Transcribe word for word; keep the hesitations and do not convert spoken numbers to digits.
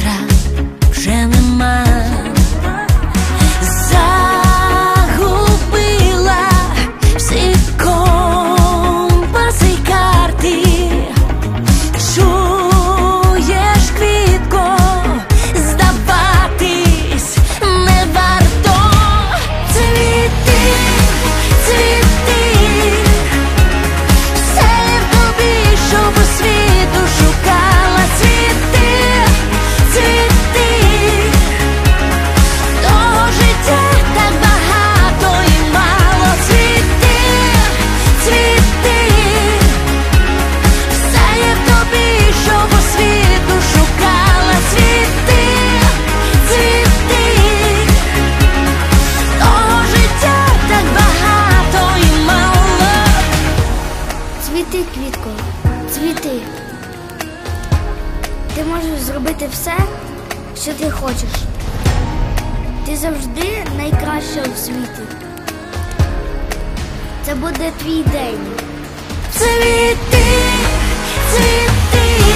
завтра вже нема. Загубила всі компаси й карти. Чуєш, квітко, здаватись не варто. Цвіти, цвіти, все в тобі, щоб у світу шукала. Цвіти, цвіти, того життя так багато і мало. Цвіти, цвіти, все є в тобі, щоб у світу шукала. Цвіти, цвіти, того життя так багато і мало. Цвіти, квітко, цвіти. Ти можеш зробити все, що ти хочеш. Ти завжди найкраща у світі. Це буде твій день. Цвіти, цвіти,